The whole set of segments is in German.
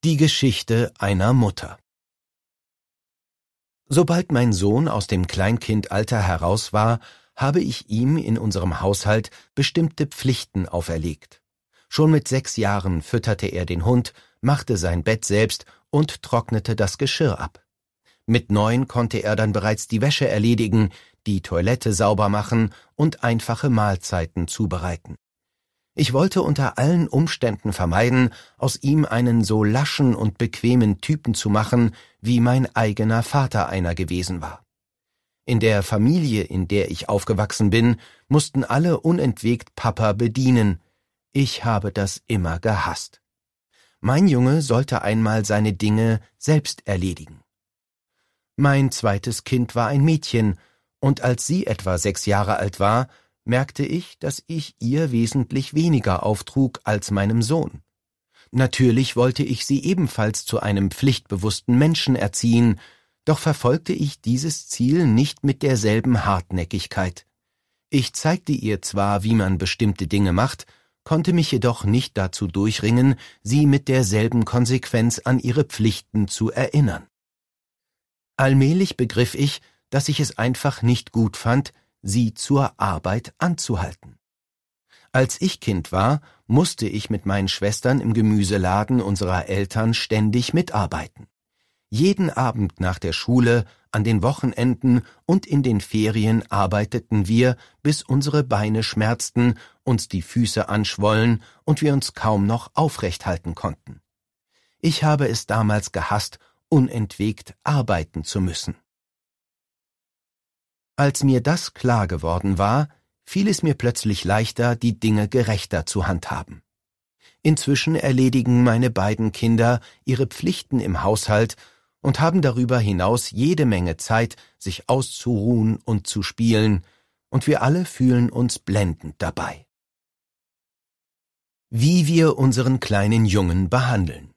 Die Geschichte einer Mutter. Sobald mein Sohn aus dem Kleinkindalter heraus war, habe ich ihm in unserem Haushalt bestimmte Pflichten auferlegt. Schon mit 6 Jahren fütterte er den Hund, machte sein Bett selbst und trocknete das Geschirr ab. Mit 9 konnte er dann bereits die Wäsche erledigen, die Toilette sauber machen und einfache Mahlzeiten zubereiten. Ich wollte unter allen Umständen vermeiden, aus ihm einen so laschen und bequemen Typen zu machen, wie mein eigener Vater einer gewesen war. In der Familie, in der ich aufgewachsen bin, mussten alle unentwegt Papa bedienen. Ich habe das immer gehasst. Mein Junge sollte einmal seine Dinge selbst erledigen. Mein zweites Kind war ein Mädchen, und als sie etwa 6 Jahre alt war, merkte ich, dass ich ihr wesentlich weniger auftrug als meinem Sohn. Natürlich wollte ich sie ebenfalls zu einem pflichtbewussten Menschen erziehen, doch verfolgte ich dieses Ziel nicht mit derselben Hartnäckigkeit. Ich zeigte ihr zwar, wie man bestimmte Dinge macht, konnte mich jedoch nicht dazu durchringen, sie mit derselben Konsequenz an ihre Pflichten zu erinnern. Allmählich begriff ich, dass ich es einfach nicht gut fand, sie zur Arbeit anzuhalten. Als ich Kind war, musste ich mit meinen Schwestern im Gemüseladen unserer Eltern ständig mitarbeiten. Jeden Abend nach der Schule, an den Wochenenden und in den Ferien arbeiteten wir, bis unsere Beine schmerzten, uns die Füße anschwollen und wir uns kaum noch aufrecht halten konnten. Ich habe es damals gehasst, unentwegt arbeiten zu müssen. Als mir das klar geworden war, fiel es mir plötzlich leichter, die Dinge gerechter zu handhaben. Inzwischen erledigen meine beiden Kinder ihre Pflichten im Haushalt und haben darüber hinaus jede Menge Zeit, sich auszuruhen und zu spielen, und wir alle fühlen uns blendend dabei. Wie wir unseren kleinen Jungen behandeln.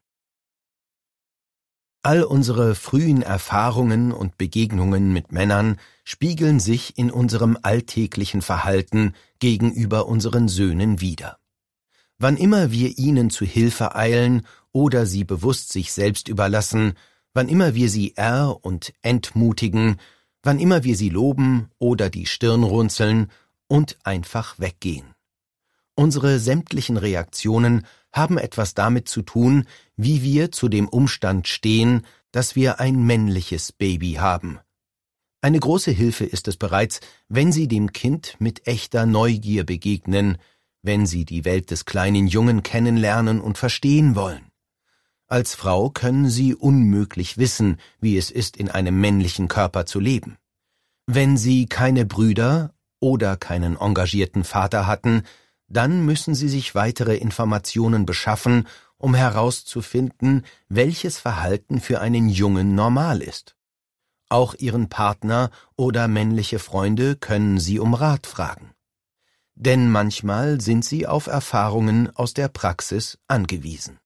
All unsere frühen Erfahrungen und Begegnungen mit Männern spiegeln sich in unserem alltäglichen Verhalten gegenüber unseren Söhnen wider. Wann immer wir ihnen zu Hilfe eilen oder sie bewusst sich selbst überlassen, wann immer wir sie und entmutigen, wann immer wir sie loben oder die Stirn runzeln und einfach weggehen. Unsere sämtlichen Reaktionen haben etwas damit zu tun, wie wir zu dem Umstand stehen, dass wir ein männliches Baby haben. Eine große Hilfe ist es bereits, wenn Sie dem Kind mit echter Neugier begegnen, wenn Sie die Welt des kleinen Jungen kennenlernen und verstehen wollen. Als Frau können Sie unmöglich wissen, wie es ist, in einem männlichen Körper zu leben. Wenn Sie keine Brüder oder keinen engagierten Vater hatten, dann müssen Sie sich weitere Informationen beschaffen, um herauszufinden, welches Verhalten für einen Jungen normal ist. Auch Ihren Partner oder männliche Freunde können Sie um Rat fragen. Denn manchmal sind Sie auf Erfahrungen aus der Praxis angewiesen.